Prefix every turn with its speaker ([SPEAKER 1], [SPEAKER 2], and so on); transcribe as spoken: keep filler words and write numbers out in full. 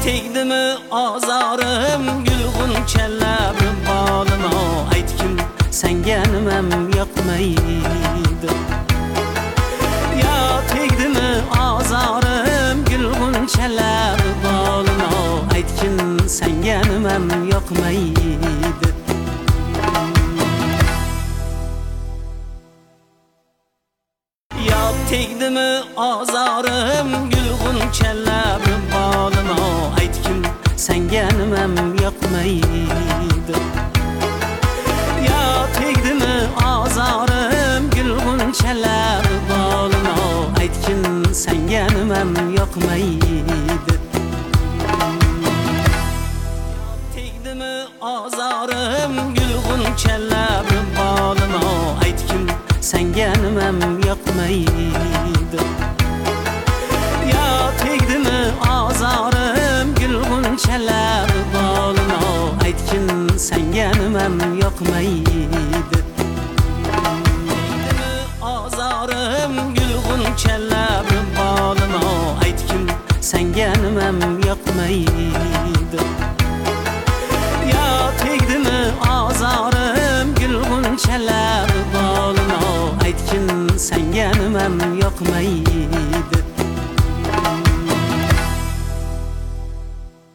[SPEAKER 1] tegdimi ozorim gulg'unchalar bolima aytkim senga nimam yoqmaydi. Yo tegdimi ozorim gulg'unchalar bolima aytkim senga nimam yoqmaydi. Yo tegdimi ozorim gulg'unchalar bolima aytkim senga nimam yoqmaydi. Yo tegdimi ozorim gulg'unchalar bolima aytkim senga nimam yoqmaydi. Tegdimi ozorim gulg'unchalar bolima aytkim senga nimam yoqmaydi. Yo tegdimi ozorim gulg'unchalar bolima aytkim senga nimam yoqmaydi. Tegdimi ozorim gulg'unchalar bolima aytkim senga nimam yoqmaydi. Yo tegdimi ozorim gulg'unchalar bolima aytkim senga nimam yoqmaydi.